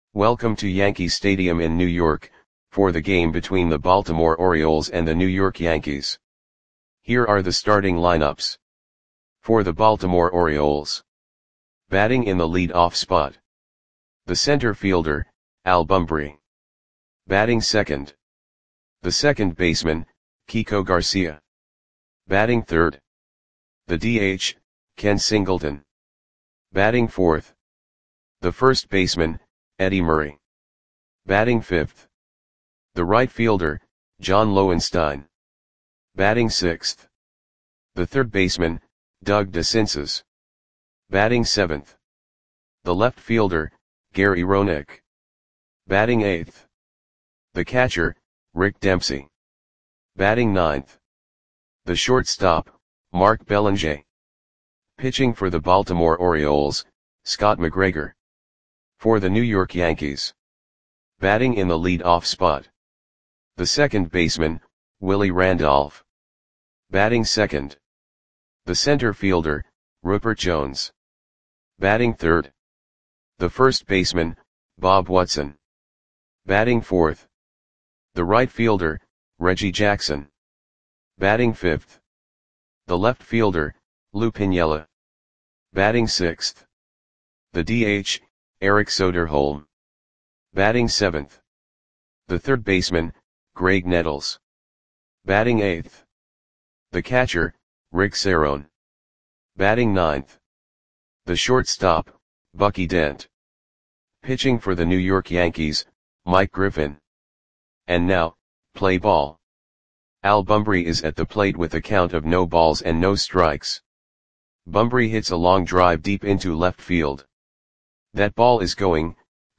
Welcome to Yankee Stadium in New York, for the game between the Baltimore Orioles and the New York Yankees. Here are the starting lineups. For the Baltimore Orioles. Batting in the lead-off spot. The center fielder, Al Bumbry. Batting second. The second baseman, Kiko Garcia. Batting third. The DH, Ken Singleton. Batting fourth. The first baseman, Eddie Murray. Batting fifth. The right fielder, John Lowenstein. Batting sixth. The third baseman, Doug DeCinces. Batting seventh. The left fielder, Gary Roenick. Batting eighth. The catcher, Rick Dempsey. Batting ninth. The shortstop, Mark Belanger. Pitching for the Baltimore Orioles, Scott McGregor. For the New York Yankees. Batting in the lead-off spot. The second baseman, Willie Randolph. Batting second. The center fielder, Rupert Jones. Batting third. The first baseman, Bob Watson. Batting fourth. The right fielder, Reggie Jackson. Batting fifth. The left fielder, Lou Piniella. Batting sixth. The DH, Eric Soderholm. Batting seventh. The third baseman, Greg Nettles. Batting eighth. The catcher, Rick Cerone. Batting ninth. The shortstop, Bucky Dent. Pitching for the New York Yankees, Mike Griffin. And now, play ball. Al Bumbry is at the plate with a count of no balls and no strikes. Bumbry hits a long drive deep into left field. That ball is gone.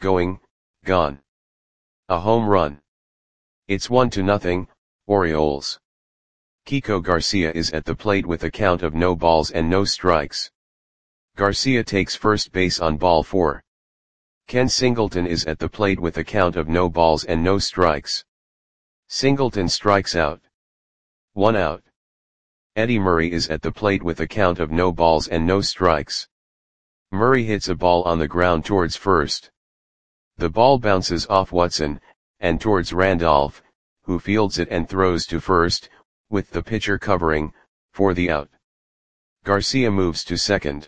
A home run. It's 1-0, Orioles. Kiko Garcia is at the plate with a count of no balls and no strikes. Garcia takes first base on ball 4. Ken Singleton is at the plate with a count of no balls and no strikes. Singleton strikes out. 1 out. Eddie Murray is at the plate with a count of no balls and no strikes. Murray hits a ball on the ground towards first. The ball bounces off Watson, and towards Randolph, who fields it and throws to first, with the pitcher covering, for the out. Garcia moves to second.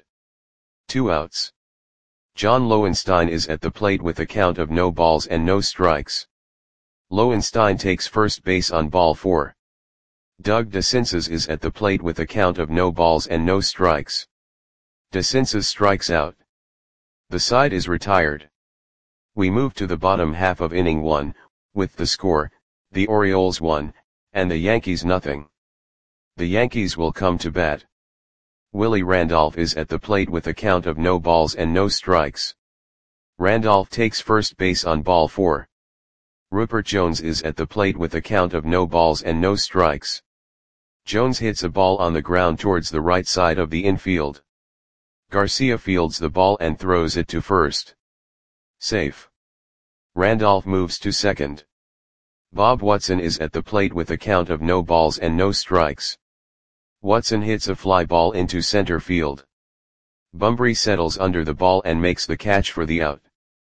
2 outs. John Lowenstein is at the plate with a count of no balls and no strikes. Lowenstein takes first base on ball 4. Doug DeCinces is at the plate with a count of no balls and no strikes. DeCinces strikes out. The side is retired. We move to the bottom half of inning 1, with the score, the Orioles 1, and the Yankees nothing. The Yankees will come to bat. Willie Randolph is at the plate with a count of no balls and no strikes. Randolph takes first base on ball 4. Rupert Jones is at the plate with a count of no balls and no strikes. Jones hits a ball on the ground towards the right side of the infield. Garcia fields the ball and throws it to first. Safe. Randolph moves to second. Bob Watson is at the plate with a count of no balls and no strikes. Watson hits a fly ball into center field. Bumbry settles under the ball and makes the catch for the out.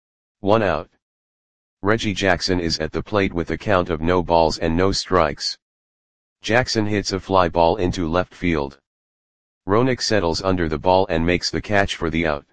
1 out. Reggie Jackson is at the plate with a count of no balls and no strikes. Jackson hits a fly ball into left field. Roenick settles under the ball and makes the catch for the out.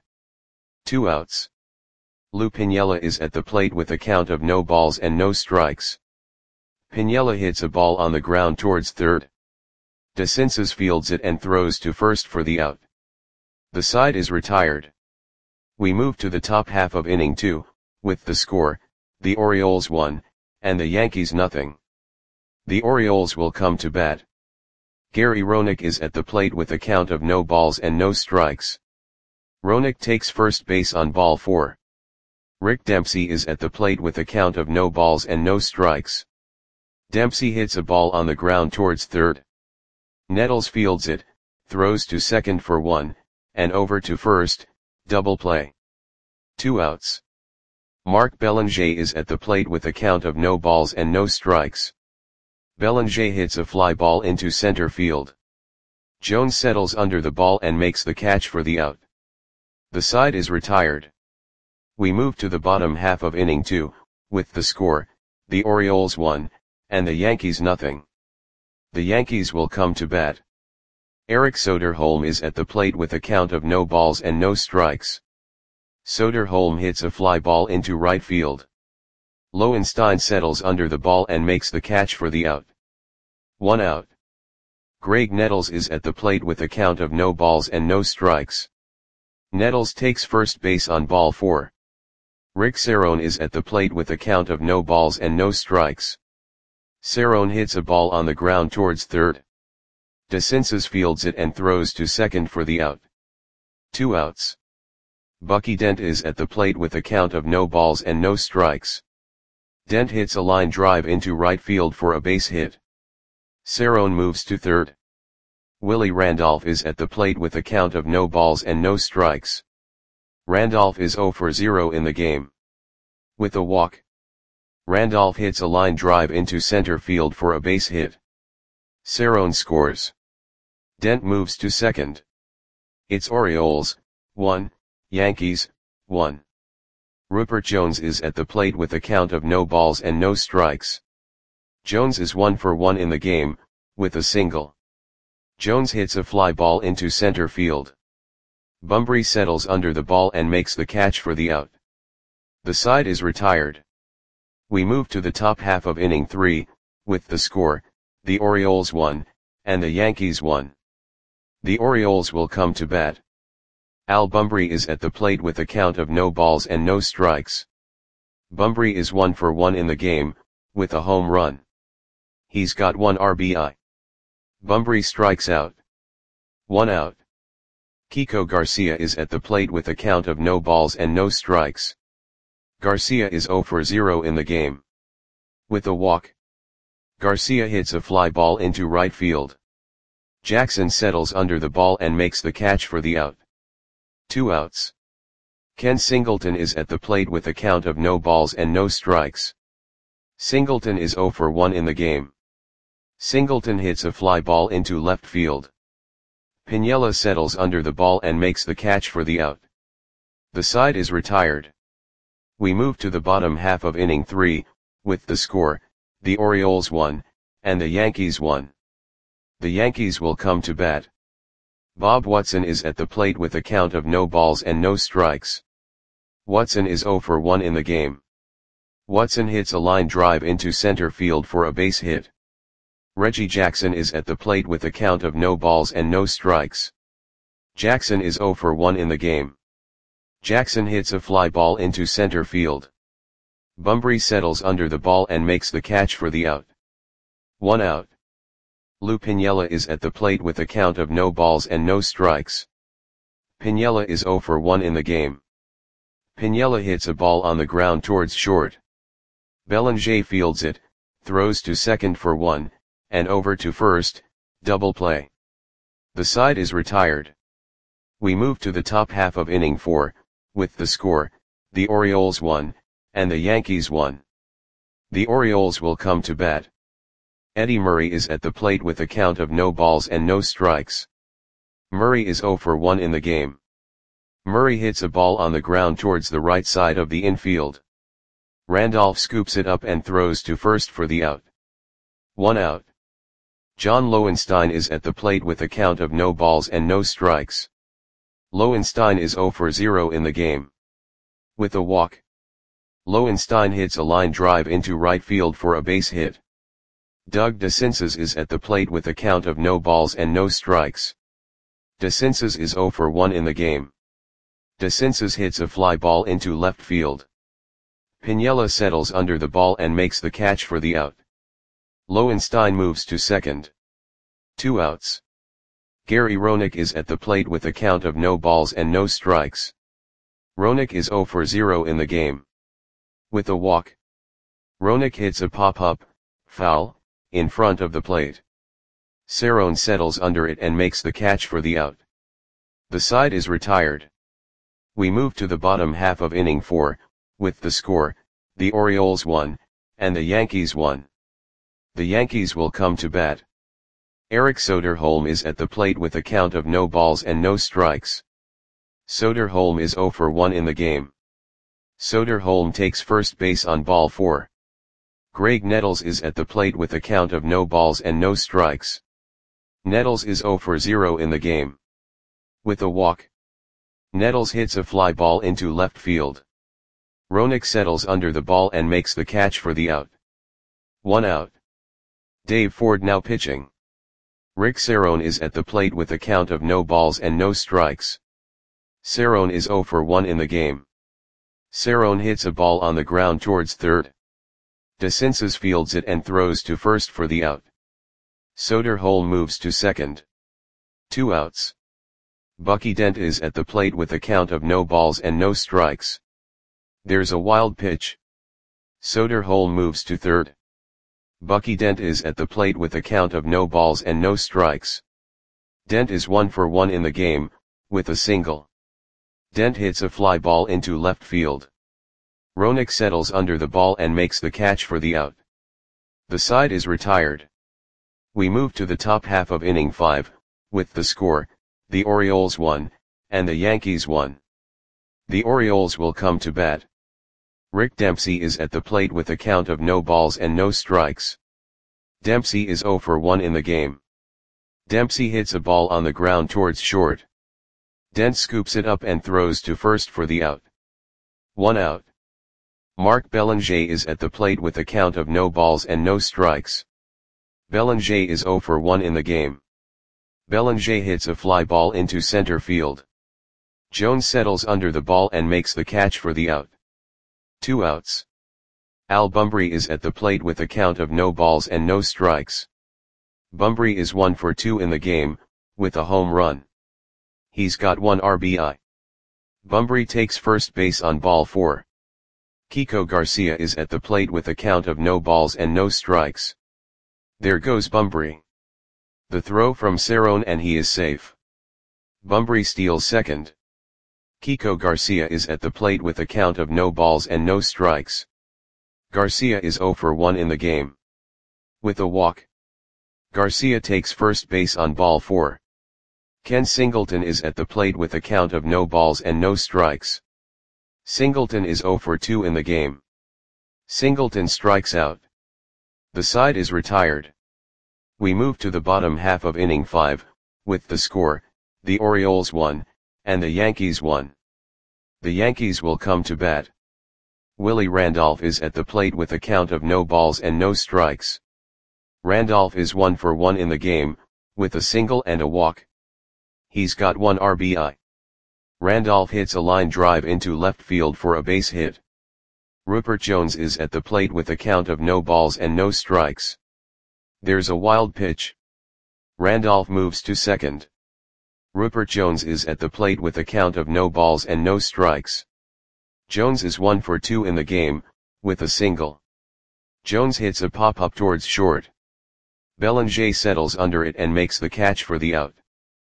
2 outs. Lou Piniella is at the plate with a count of no balls and no strikes. Piniella hits a ball on the ground towards third. DeCinces fields it and throws to first for the out. The side is retired. We move to the top half of inning 2, with the score, the Orioles 1, and the Yankees nothing. The Orioles will come to bat. Gary Roenick is at the plate with a count of no balls and no strikes. Roenick takes first base on ball 4. Rick Dempsey is at the plate with a count of no balls and no strikes. Dempsey hits a ball on the ground towards third. Nettles fields it, throws to second for 1, and over to first, double play. 2 outs. Mark Belanger is at the plate with a count of no balls and no strikes. Belanger hits a fly ball into center field. Jones settles under the ball and makes the catch for the out. The side is retired. We move to the bottom half of inning 2, with the score, the Orioles 1, and the Yankees nothing. The Yankees will come to bat. Eric Soderholm is at the plate with a count of no balls and no strikes. Soderholm hits a fly ball into right field. Lowenstein settles under the ball and makes the catch for the out. 1 out. Greg Nettles is at the plate with a count of no balls and no strikes. Nettles takes first base on ball 4. Rick Cerrone is at the plate with a count of no balls and no strikes. Cerrone hits a ball on the ground towards third. DeCinces fields it and throws to second for the out. 2 outs. Bucky Dent is at the plate with a count of no balls and no strikes. Dent hits a line drive into right field for a base hit. Cerrone moves to third. Willie Randolph is at the plate with a count of no balls and no strikes. Randolph is 0 for 0 in the game. With a walk, Randolph hits a line drive into center field for a base hit. Cerrone scores. Dent moves to second. It's Orioles, 1, Yankees, 1. Rupert Jones is at the plate with a count of no balls and no strikes. Jones is 1 for 1 in the game, with a single. Jones hits a fly ball into center field. Bunbury settles under the ball and makes the catch for the out. The side is retired. We move to the top half of inning 3, with the score, the Orioles 1, and the Yankees 1. The Orioles will come to bat. Al Bunbury is at the plate with a count of no balls and no strikes. Bunbury is 1 for 1 in the game, with a home run. He's got 1 RBI. Bunbury strikes out. 1 out. Kiko Garcia is at the plate with a count of no balls and no strikes. Garcia is 0 for 0 in the game. With a walk, Garcia hits a fly ball into right field. Jackson settles under the ball and makes the catch for the out. 2 outs. Ken Singleton is at the plate with a count of no balls and no strikes. Singleton is 0 for 1 in the game. Singleton hits a fly ball into left field. Piniella settles under the ball and makes the catch for the out. The side is retired. We move to the bottom half of inning 3, with the score, the Orioles 1, and the Yankees 1. The Yankees will come to bat. Bob Watson is at the plate with a count of no balls and no strikes. Watson is 0 for 1 in the game. Watson hits a line drive into center field for a base hit. Reggie Jackson is at the plate with a count of no balls and no strikes. Jackson is 0 for 1 in the game. Jackson hits a fly ball into center field. Bunbury settles under the ball and makes the catch for the out. 1 out. Lou Piniella is at the plate with a count of no balls and no strikes. Piniella is 0 for 1 in the game. Piniella hits a ball on the ground towards short. Bellinger fields it, throws to second for 1, and over to first, double play. The side is retired. We move to the top half of inning 4, with the score, the Orioles 1, and the Yankees 1. The Orioles will come to bat. Eddie Murray is at the plate with a count of no balls and no strikes. Murray is 0 for 1 in the game. Murray hits a ball on the ground towards the right side of the infield. Randolph scoops it up and throws to first for the out. 1 out. John Lowenstein is at the plate with a count of no balls and no strikes. Lowenstein is 0 for 0 in the game. With a walk, Lowenstein hits a line drive into right field for a base hit. Doug DeCinces is at the plate with a count of no balls and no strikes. DeCinces is 0 for 1 in the game. DeCinces hits a fly ball into left field. Piniella settles under the ball and makes the catch for the out. Lowenstein moves to second. 2 outs. Gary Roenick is at the plate with a count of no balls and no strikes. Roenick is 0 for 0 in the game. With a walk, Roenick hits a pop-up, foul, in front of the plate. Cerrone settles under it and makes the catch for the out. The side is retired. We move to the bottom half of inning 4, with the score, the Orioles 1, and the Yankees 1. The Yankees will come to bat. Eric Soderholm is at the plate with a count of no balls and no strikes. Soderholm is 0 for 1 in the game. Soderholm takes first base on ball 4. Greg Nettles is at the plate with a count of no balls and no strikes. Nettles is 0 for 0 in the game. With a walk, Nettles hits a fly ball into left field. Roenick settles under the ball and makes the catch for the out. 1 out. Dave Ford now pitching. Rick Cerrone is at the plate with a count of no balls and no strikes. Cerrone is 0 for 1 in the game. Cerrone hits a ball on the ground towards third. DeCinces fields it and throws to first for the out. Soderholm moves to second. 2 outs. Bucky Dent is at the plate with a count of no balls and no strikes. There's a wild pitch. Soderholm moves to third. Bucky Dent is at the plate with a count of no balls and no strikes. Dent is 1 for 1 in the game, with a single. Dent hits a fly ball into left field. Roenick settles under the ball and makes the catch for the out. The side is retired. We move to the top half of inning 5, with the score, the Orioles 1, and the Yankees 1. The Orioles will come to bat. Rick Dempsey is at the plate with a count of no balls and no strikes. Dempsey is 0 for 1 in the game. Dempsey hits a ball on the ground towards short. Dent scoops it up and throws to first for the out. 1 out. Mark Belanger is at the plate with a count of no balls and no strikes. Belanger is 0 for 1 in the game. Belanger hits a fly ball into center field. Jones settles under the ball and makes the catch for the out. 2 outs. Al Bumbry is at the plate with a count of no balls and no strikes. Bumbry is 1 for 2 in the game, with a home run. He's got 1 RBI. Bumbry takes first base on ball 4. Kiko Garcia is at the plate with a count of no balls and no strikes. There goes Bumbry. The throw from Cerrone and he is safe. Bumbry steals second. Kiko Garcia is at the plate with a count of no balls and no strikes. Garcia is 0 for 1 in the game. With a walk, Garcia takes first base on ball 4. Ken Singleton is at the plate with a count of no balls and no strikes. Singleton is 0 for 2 in the game. Singleton strikes out. The side is retired. We move to the bottom half of inning 5, with the score, the Orioles 1, and the Yankees 1. The Yankees will come to bat. Willie Randolph is at the plate with a count of no balls and no strikes. Randolph is 1 for 1 in the game, with a single and a walk. He's got 1 RBI. Randolph hits a line drive into left field for a base hit. Rupert Jones is at the plate with a count of no balls and no strikes. There's a wild pitch. Randolph moves to second. Rupert Jones is at the plate with a count of no balls and no strikes. Jones is 1 for 2 in the game, with a single. Jones hits a pop-up towards short. Belanger settles under it and makes the catch for the out.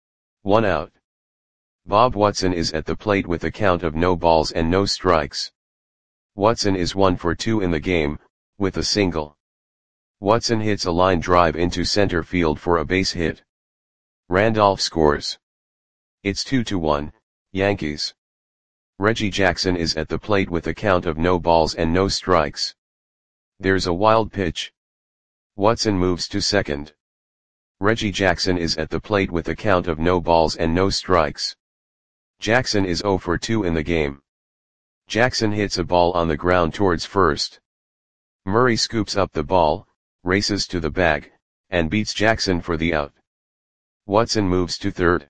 1 out. Bob Watson is at the plate with a count of no balls and no strikes. Watson is 1 for 2 in the game, with a single. Watson hits a line drive into center field for a base hit. Randolph scores. It's 2-1, Yankees. Reggie Jackson is at the plate with a count of no balls and no strikes. There's a wild pitch. Watson moves to second. Reggie Jackson is at the plate with a count of no balls and no strikes. Jackson is 0 for 2 in the game. Jackson hits a ball on the ground towards first. Murray scoops up the ball, races to the bag, and beats Jackson for the out. Watson moves to third.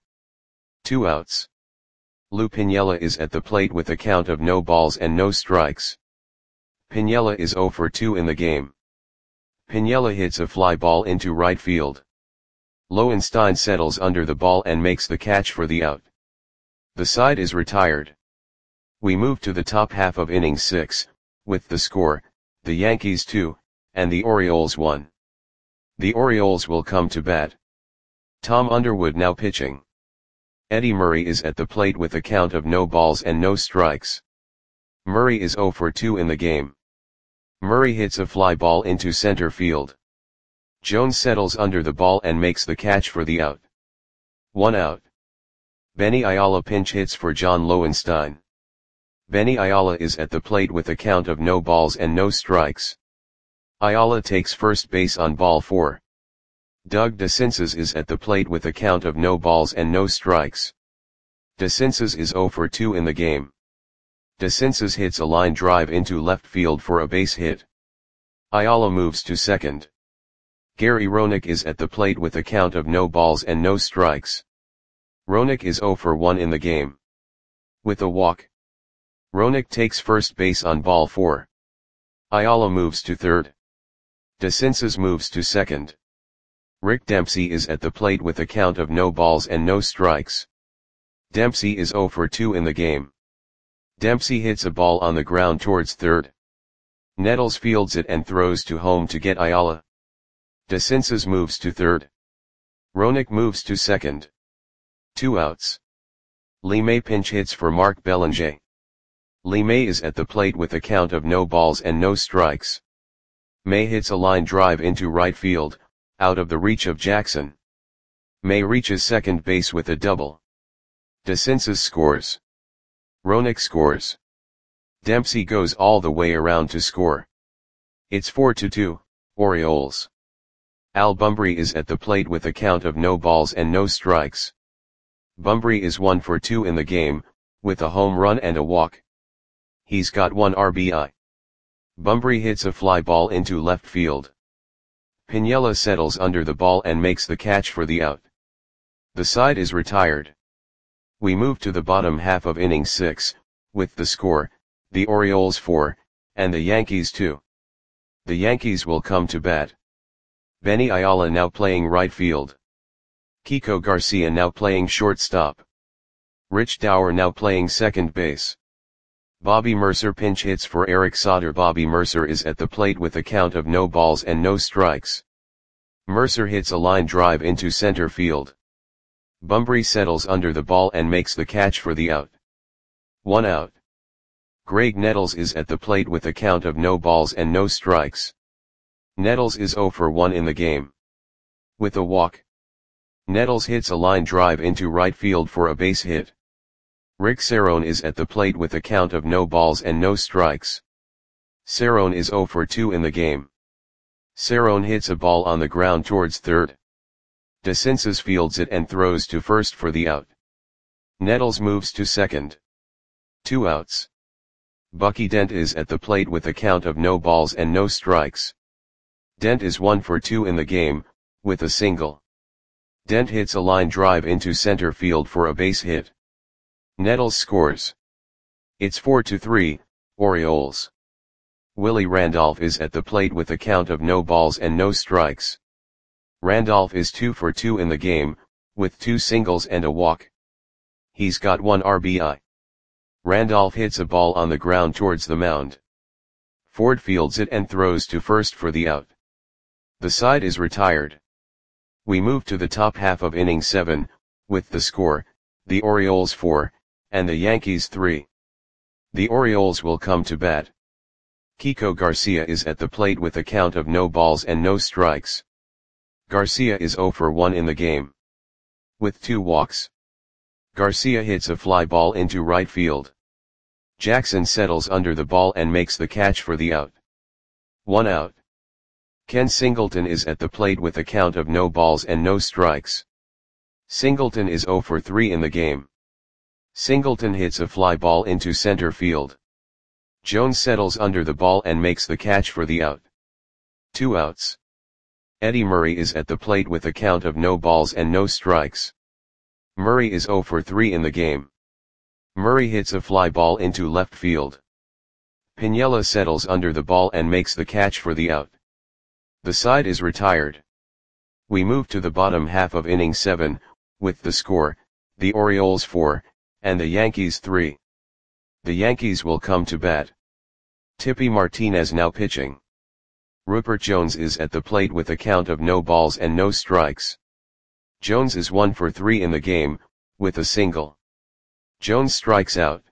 2 outs. Lou Piniella is at the plate with a count of no balls and no strikes. Piniella is 0 for 2 in the game. Piniella hits a fly ball into right field. Lowenstein settles under the ball and makes the catch for the out. The side is retired. We move to the top half of inning 6, with the score, the Yankees 2, and the Orioles 1. The Orioles will come to bat. Tom Underwood now pitching. Eddie Murray is at the plate with a count of no balls and no strikes. Murray is 0 for 2 in the game. Murray hits a fly ball into center field. Jones settles under the ball and makes the catch for the out. 1 out. Benny Ayala pinch hits for John Lowenstein. Benny Ayala is at the plate with a count of no balls and no strikes. Ayala takes first base on ball 4. Doug DeCinces is at the plate with a count of no balls and no strikes. DeCinces is 0 for 2 in the game. DeCinces hits a line drive into left field for a base hit. Ayala moves to second. Gary Roenick is at the plate with a count of no balls and no strikes. Roenick is 0 for 1 in the game. With a walk, Roenick takes first base on ball 4. Ayala moves to third. DeCinces moves to second. Rick Dempsey is at the plate with a count of no balls and no strikes. Dempsey is 0 for 2 in the game. Dempsey hits a ball on the ground towards third. Nettles fields it and throws to home to get Ayala. DeCinces moves to third. Roenick moves to second. 2 outs. Lee May pinch hits for Mark Belanger. Lee May is at the plate with a count of no balls and no strikes. May hits a line drive into right field, out of the reach of Jackson. May reaches second base with a double. DeCinces scores. Roenick scores. Dempsey goes all the way around to score. It's 4-2, Orioles. Al Bumbry is at the plate with a count of no balls and no strikes. Bumbry is 1 for 2 in the game, with a home run and a walk. He's got 1 RBI. Bumbry hits a fly ball into left field. Piniella settles under the ball and makes the catch for the out. The side is retired. We move to the bottom half of inning 6, with the score, the Orioles 4, and the Yankees 2. The Yankees will come to bat. Benny Ayala now playing right field. Kiko Garcia now playing shortstop. Rich Dauer now playing second base. Bobby Mercer pinch hits for Eric Sauter. Bobby Mercer is at the plate with a count of no balls and no strikes. Mercer hits a line drive into center field. Bumbry settles under the ball and makes the catch for the out. 1 out. Greg Nettles is at the plate with a count of no balls and no strikes. Nettles is 0 for 1 in the game. With a walk, Nettles hits a line drive into right field for a base hit. Rick Cerone is at the plate with a count of no balls and no strikes. Cerone is 0 for 2 in the game. Cerone hits a ball on the ground towards third. DeCinces fields it and throws to first for the out. Nettles moves to second. 2 outs. Bucky Dent is at the plate with a count of no balls and no strikes. Dent is 1 for 2 in the game, with a single. Dent hits a line drive into center field for a base hit. Nettles scores. It's 4-3, Orioles. Willie Randolph is at the plate with a count of no balls and no strikes. Randolph is 2 for 2 in the game, with 2 singles and a walk. He's got 1 RBI. Randolph hits a ball on the ground towards the mound. Ford fields it and throws to first for the out. The side is retired. We move to the top half of inning 7, with the score, the Orioles 4, and the Yankees 3. The Orioles will come to bat. Kiko Garcia is at the plate with a count of no balls and no strikes. Garcia is 0 for 1 in the game. With 2 walks, Garcia hits a fly ball into right field. Jackson settles under the ball and makes the catch for the out. 1 out. Ken Singleton is at the plate with a count of no balls and no strikes. Singleton is 0 for 3 in the game. Singleton hits a fly ball into center field. Jones settles under the ball and makes the catch for the out. 2 outs. Eddie Murray is at the plate with a count of no balls and no strikes. Murray is 0 for 3 in the game. Murray hits a fly ball into left field. Piniella settles under the ball and makes the catch for the out. The side is retired. We move to the bottom half of inning 7, with the score, the Orioles 4, and the Yankees 3. The Yankees will come to bat. Tippy Martinez now pitching. Rupert Jones is at the plate with a count of no balls and no strikes. Jones is 1 for 3 in the game, with a single. Jones strikes out.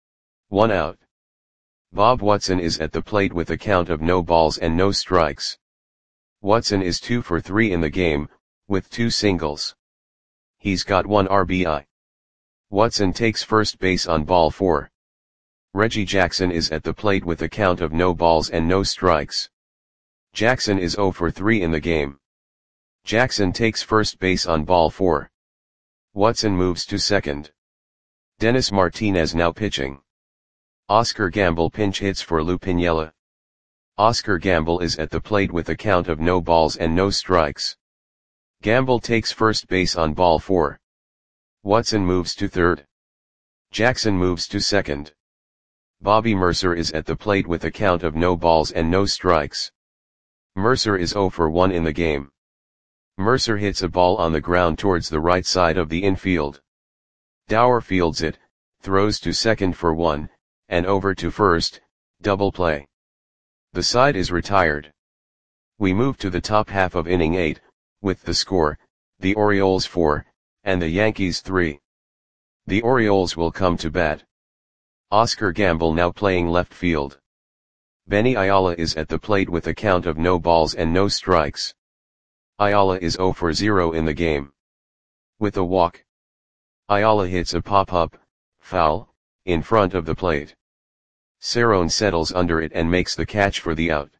1 out. Bob Watson is at the plate with a count of no balls and no strikes. Watson is 2 for 3 in the game, with 2 singles. He's got 1 RBI. Watson takes first base on ball 4. Reggie Jackson is at the plate with a count of no balls and no strikes. Jackson is 0 for 3 in the game. Jackson takes first base on ball 4. Watson moves to second. Dennis Martinez now pitching. Oscar Gamble pinch hits for Lou Piniella. Oscar Gamble is at the plate with a count of no balls and no strikes. Gamble takes first base on ball 4. Watson moves to third. Jackson moves to second. Bobby Mercer is at the plate with a count of no balls and no strikes. Mercer is 0 for 1 in the game. Mercer hits a ball on the ground towards the right side of the infield. Dower fields it, throws to second for 1, and over to first, double play. The side is retired. We move to the top half of inning 8, with the score, the Orioles 4, and the Yankees 3. The Orioles will come to bat. Oscar Gamble now playing left field. Benny Ayala is at the plate with a count of no balls and no strikes. Ayala is 0 for 0 in the game. With a walk. Ayala hits a pop-up, foul, in front of the plate. Cerrone settles under it and makes the catch for the out.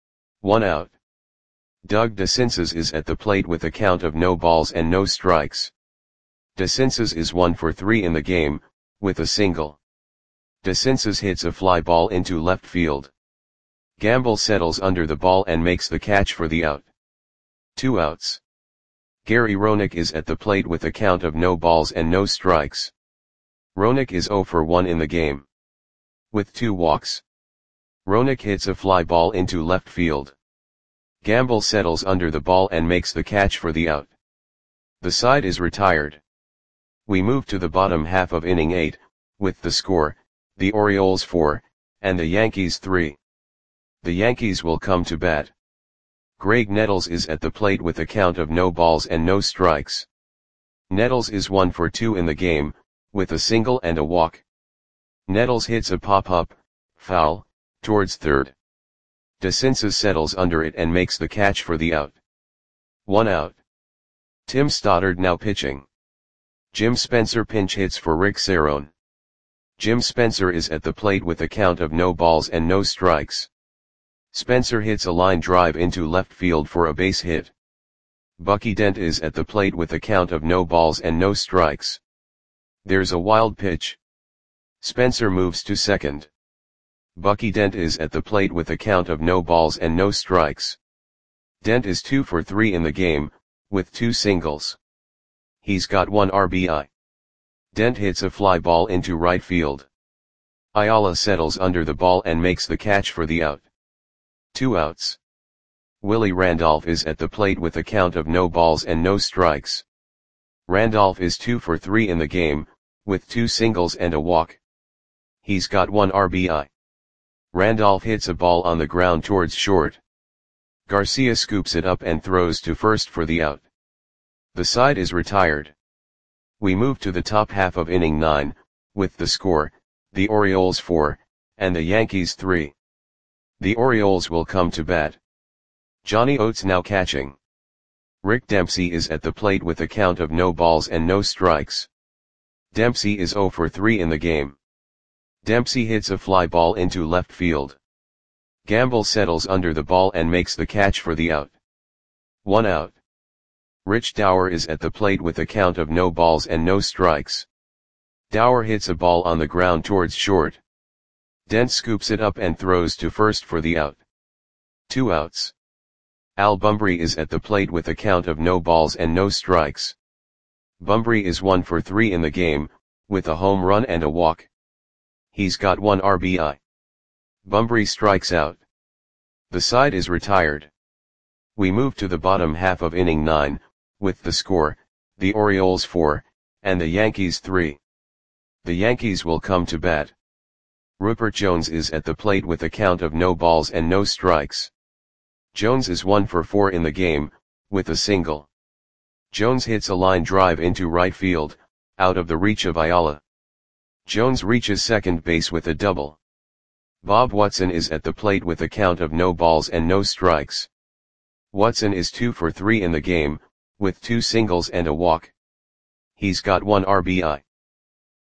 1 out. Doug DeCinces is at the plate with a count of no balls and no strikes. DeCinces is 1 for 3 in the game, with a single. DeCinces hits a fly ball into left field. Gamble settles under the ball and makes the catch for the out. 2 outs. Gary Roenick is at the plate with a count of no balls and no strikes. Roenick is 0 for 1 in the game. With 2 walks. Roenick hits a fly ball into left field. Gamble settles under the ball and makes the catch for the out. The side is retired. We move to the bottom half of inning 8, with the score, the Orioles 4, and the Yankees 3. The Yankees will come to bat. Greg Nettles is at the plate with a count of no balls and no strikes. Nettles is 1 for 2 in the game, with a single and a walk. Nettles hits a pop-up, foul, towards third. DeCinces settles under it and makes the catch for the out. 1 out. Tim Stoddard now pitching. Jim Spencer pinch hits for Rick Cerrone. Jim Spencer is at the plate with a count of no balls and no strikes. Spencer hits a line drive into left field for a base hit. Bucky Dent is at the plate with a count of no balls and no strikes. There's a wild pitch. Spencer moves to second. Bucky Dent is at the plate with a count of no balls and no strikes. Dent is 2 for 3 in the game, with 2 singles. He's got 1 RBI. Dent hits a fly ball into right field. Ayala settles under the ball and makes the catch for the out. 2 outs. Willie Randolph is at the plate with a count of no balls and no strikes. Randolph is 2 for 3 in the game, with 2 singles and a walk. He's got 1 RBI. Randolph hits a ball on the ground towards short. Garcia scoops it up and throws to first for the out. The side is retired. We move to the top half of inning 9, with the score, the Orioles 4, and the Yankees 3. The Orioles will come to bat. Johnny Oates now catching. Rick Dempsey is at the plate with a count of no balls and no strikes. Dempsey is 0 for 3 in the game. Dempsey hits a fly ball into left field. Gamble settles under the ball and makes the catch for the out. 1 out. Rich Dower is at the plate with a count of no balls and no strikes. Dower hits a ball on the ground towards short. Dent scoops it up and throws to first for the out. 2 outs. Al Bumbry is at the plate with a count of no balls and no strikes. Bumbry is 1 for 3 in the game, with a home run and a walk. He's got 1 RBI. Bumbry strikes out. The side is retired. We move to the bottom half of inning 9, with the score, the Orioles 4, and the Yankees 3. The Yankees will come to bat. Rupert Jones is at the plate with a count of no balls and no strikes. Jones is 1 for 4 in the game, with a single. Jones hits a line drive into right field, out of the reach of Ayala. Jones reaches second base with a double. Bob Watson is at the plate with a count of no balls and no strikes. Watson is 2 for 3 in the game, with 2 singles and a walk. He's got 1 RBI.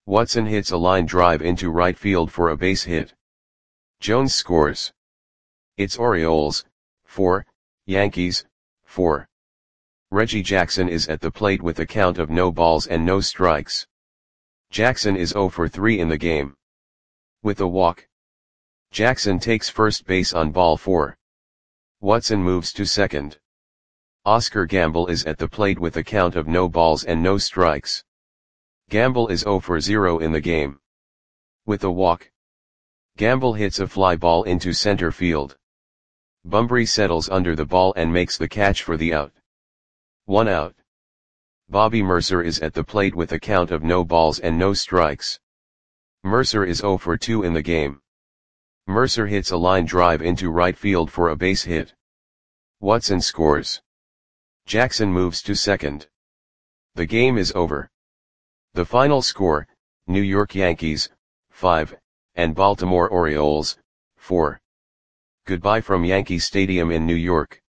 Watson hits a line drive into right field for a base hit. Jones scores. It's Orioles, 4, Yankees, 4. Reggie Jackson is at the plate with a count of no balls and no strikes. Jackson is 0 for 3 in the game. With a walk, Jackson takes first base on ball 4. Watson moves to second. Oscar Gamble is at the plate with a count of no balls and no strikes. Gamble is 0 for 0 in the game. With a walk, Gamble hits a fly ball into center field. Bumbry settles under the ball and makes the catch for the out. 1 out. Bobby Mercer is at the plate with a count of no balls and no strikes. Mercer is 0 for 2 in the game. Mercer hits a line drive into right field for a base hit. Watson scores. Jackson moves to second. The game is over. The final score, New York Yankees, 5, and Baltimore Orioles, 4. Goodbye from Yankee Stadium in New York.